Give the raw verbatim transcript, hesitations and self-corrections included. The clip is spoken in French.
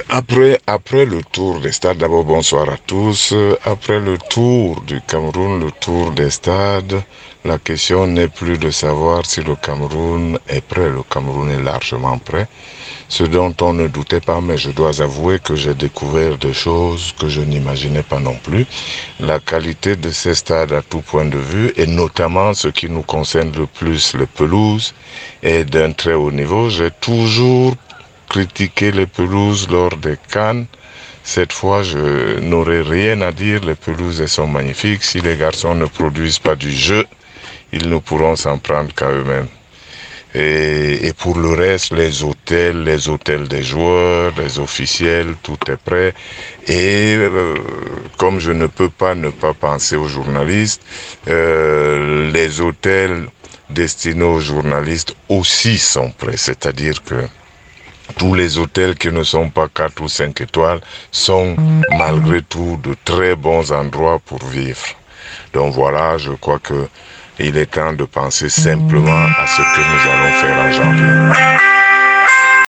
Après, après le tour des stades, d'abord bonsoir à tous. Après le tour du Cameroun, le tour des stades, la question n'est plus de savoir si le Cameroun est prêt. Le Cameroun est largement prêt. Ce dont on ne doutait pas, mais je dois avouer que j'ai découvert des choses que je n'imaginais pas non plus. La qualité de ces stades à tout point de vue, et notamment ce qui nous concerne le plus, les pelouses, est d'un très haut niveau. J'ai toujours critiqué les pelouses lors des CAN. Cette fois, je n'aurai rien à dire. Les pelouses, elles sont magnifiques. Si les garçons ne produisent pas du jeu, ils ne pourront s'en prendre qu'à eux-mêmes. Et, et pour le reste, les hôtels, les hôtels des joueurs, les officiels, tout est prêt. Et euh, comme je ne peux pas ne pas penser aux journalistes, euh, les hôtels destinés aux journalistes aussi sont prêts. C'est-à-dire que tous les hôtels qui ne sont pas quatre ou cinq étoiles sont malgré tout de très bons endroits pour vivre. Donc voilà, je crois que il est temps de penser simplement à ce que nous allons faire en janvier.